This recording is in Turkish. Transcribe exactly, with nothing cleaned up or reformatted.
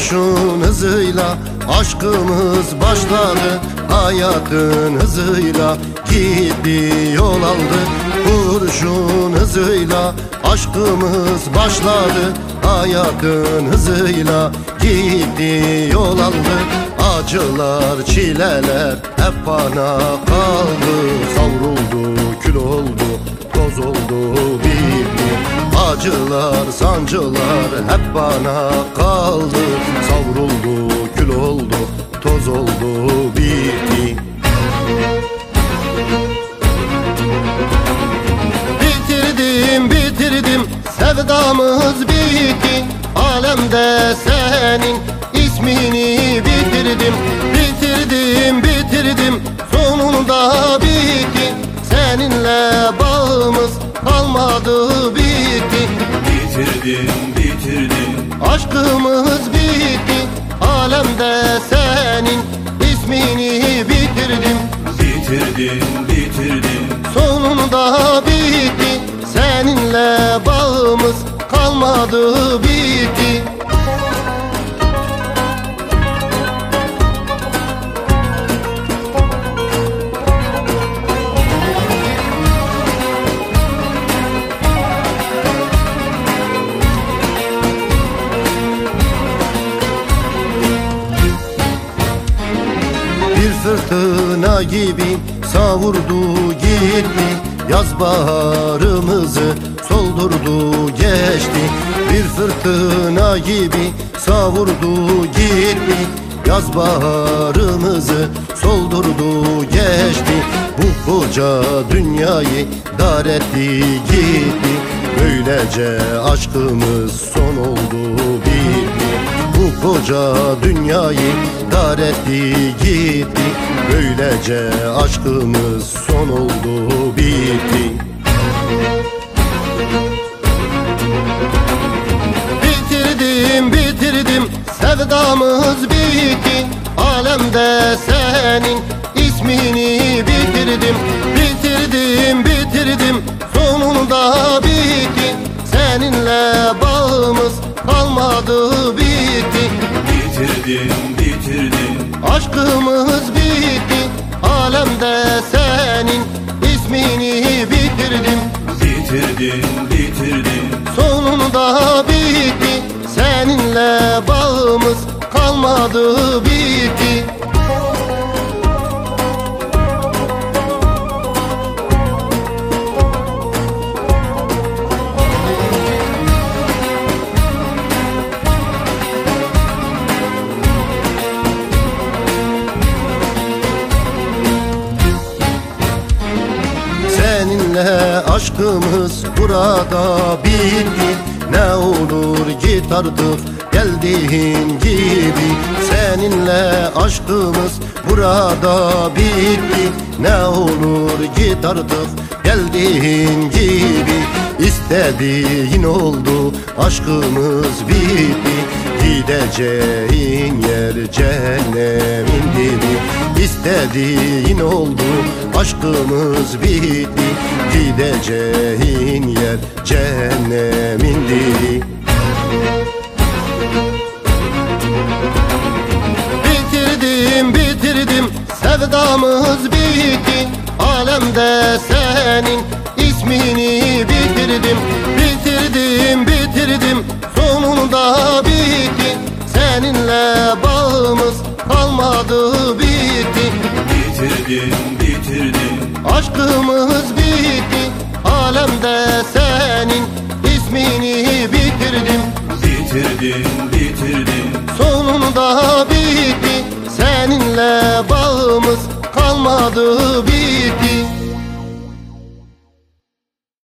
Kurşun hızıyla aşkımız başladı, hayatın hızıyla gitti yol aldı. Kurşun hızıyla aşkımız başladı, hayatın hızıyla gitti yol aldı. Acılar, çileler hep bana kaldı, savruldu, kül oldu, toz oldu, bitti. Acılar, sancılar hep bana kaldı, savruldu, kül oldu, toz oldu, bitti. Bitirdim, bitirdim, sevdamız bitti. Alemde senin ismini bitirdim. Bitirdim, bitirdim, sonunda bitti. Seninle bağımız kalmadı, bitti. Bitirdim, bitirdim, aşkımız bitti. Alemde senin ismini bitirdim. bitirdim, bitirdim, Sonunda bitti. Seninle bağımız kalmadı, bitti. Bir fırtına gibi savurdu gitti, yaz baharımızı soldurdu geçti. Bir fırtına gibi savurdu gitti, yaz baharımızı soldurdu geçti. Bu koca dünyayı dar etti gitti, böylece aşkımız son oldu, bitti. Bu koca dünyayı dar etti gitti, böylece aşkımız son oldu, bitti. Bitirdim, bitirdim, sevdamız bitti. Alemde senin ismini bitirdim. Bitirdim, bitirdim, sonunda bitti. Seninle bağımız kalmadı, bitti. bitirdim, bitirdim, Aşkımız bitti. Alemde senin ismini bitirdim. bitirdim, bitirdim, Sonunda bitti. Seninle bağımız kalmadı, bitti. Seninle aşkımız burada bitti. Ne olur git artık geldiğin gibi. Seninle aşkımız burada bitti. Ne olur git artık geldiğin gibi. İstediğin oldu, aşkımız bitti. Gideceğin yer cehennemin dibi. İstediğin oldu, aşkımız bitti. Gideceğin yer cehennemin dibi. Bitirdim, bitirdim, sevdamız bitti. Alemde senin ismini bitirdim. Bitirdim, bitirdim, sonunda bitti. Seninle bağımız kalmadı, bitti. bitirdim, bitirdim, Aşkımız bitti. Alemde senin ismini bitirdim. bitirdim, bitirdim, Sonunda bitti. Seninle bağımız kalmadı, bitti.